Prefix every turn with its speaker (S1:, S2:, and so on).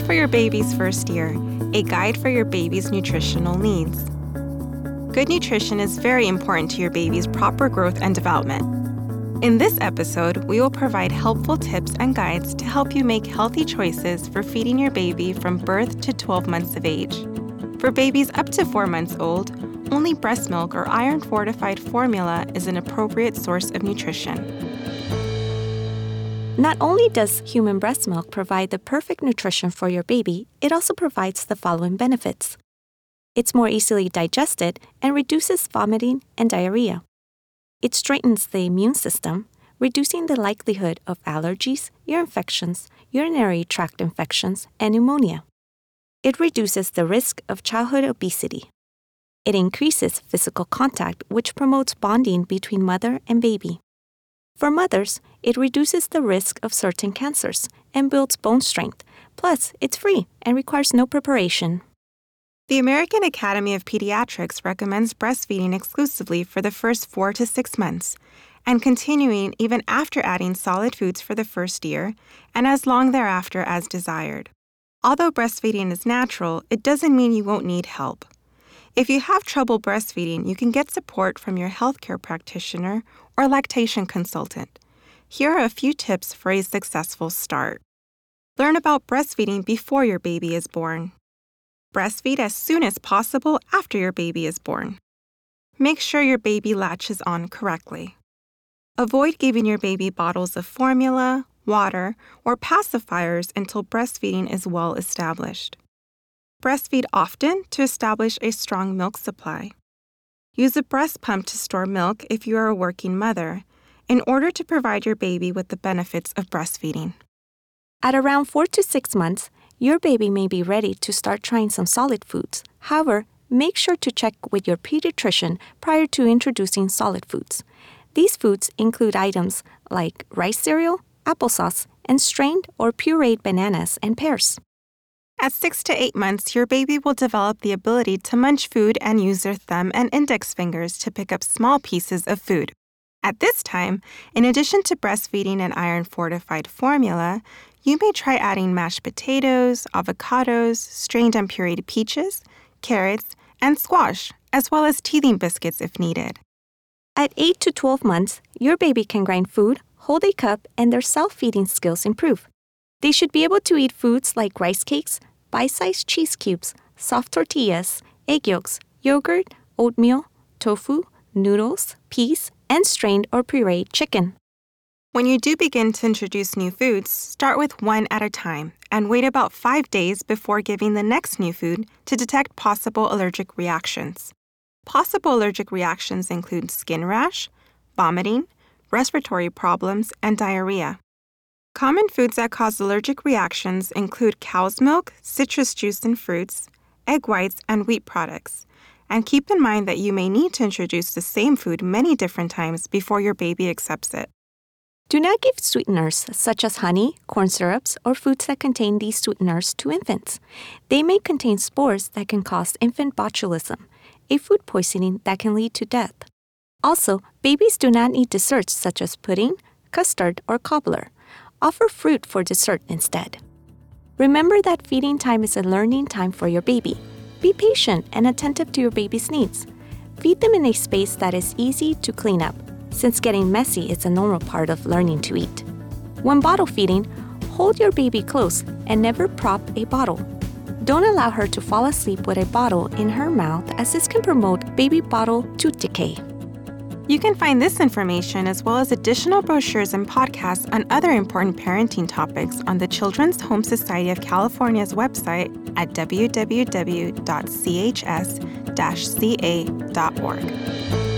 S1: for your baby's first year, a guide for your baby's nutritional needs. Good nutrition is very important to your baby's proper growth and development. In this episode, we will provide helpful tips and guides to help you make healthy choices for feeding your baby from birth to 12 months of age. For babies up to 4 months old, only breast milk or iron-fortified formula is an appropriate source of nutrition.
S2: Not only does human breast milk provide the perfect nutrition for your baby, it also provides the following benefits. It's more easily digested and reduces vomiting and diarrhea. It strengthens the immune system, reducing the likelihood of allergies, ear infections, urinary tract infections, and pneumonia. It reduces the risk of childhood obesity. It increases physical contact, which promotes bonding between mother and baby. For mothers, it reduces the risk of certain cancers and builds bone strength. Plus, it's free and requires no preparation.
S1: The American Academy of Pediatrics recommends breastfeeding exclusively for the first 4 to 6 months and continuing even after adding solid foods for the first year and as long thereafter as desired. Although breastfeeding is natural, it doesn't mean you won't need help. If you have trouble breastfeeding, you can get support from your healthcare practitioner or lactation consultant. Here are a few tips for a successful start. Learn about breastfeeding before your baby is born. Breastfeed as soon as possible after your baby is born. Make sure your baby latches on correctly. Avoid giving your baby bottles of formula, water, or pacifiers until breastfeeding is well established. Breastfeed often to establish a strong milk supply. Use a breast pump to store milk if you are a working mother, in order to provide your baby with the benefits of breastfeeding.
S2: At around 4 to 6 months, your baby may be ready to start trying some solid foods. However, make sure to check with your pediatrician prior to introducing solid foods. These foods include items like rice cereal, applesauce, and strained or pureed bananas and pears.
S1: At 6 to 8 months, your baby will develop the ability to munch food and use their thumb and index fingers to pick up small pieces of food. At this time, in addition to breastfeeding and iron-fortified formula, you may try adding mashed potatoes, avocados, strained and pureed peaches, carrots, and squash, as well as teething biscuits if needed.
S2: At 8 to 12 months, your baby can grind food, hold a cup, and their self-feeding skills improve. They should be able to eat foods like rice cakes, bite-sized cheese cubes, soft tortillas, egg yolks, yogurt, oatmeal, tofu, noodles, peas, and strained or pureed chicken.
S1: When you do begin to introduce new foods, start with one at a time and wait about 5 days before giving the next new food to detect possible allergic reactions. Possible allergic reactions include skin rash, vomiting, respiratory problems, and diarrhea. Common foods that cause allergic reactions include cow's milk, citrus juice and fruits, egg whites, and wheat products. And keep in mind that you may need to introduce the same food many different times before your baby accepts it.
S2: Do not give sweeteners such as honey, corn syrups, or foods that contain these sweeteners to infants. They may contain spores that can cause infant botulism, a food poisoning that can lead to death. Also, babies do not need desserts such as pudding, custard, or cobbler. Offer fruit for dessert instead. Remember that feeding time is a learning time for your baby. Be patient and attentive to your baby's needs. Feed them in a space that is easy to clean up, since getting messy is a normal part of learning to eat. When bottle feeding, hold your baby close and never prop a bottle. Don't allow her to fall asleep with a bottle in her mouth, as this can promote baby bottle tooth decay.
S1: You can find this information as well as additional brochures and podcasts on other important parenting topics on the Children's Home Society of California's website at www.chs-ca.org.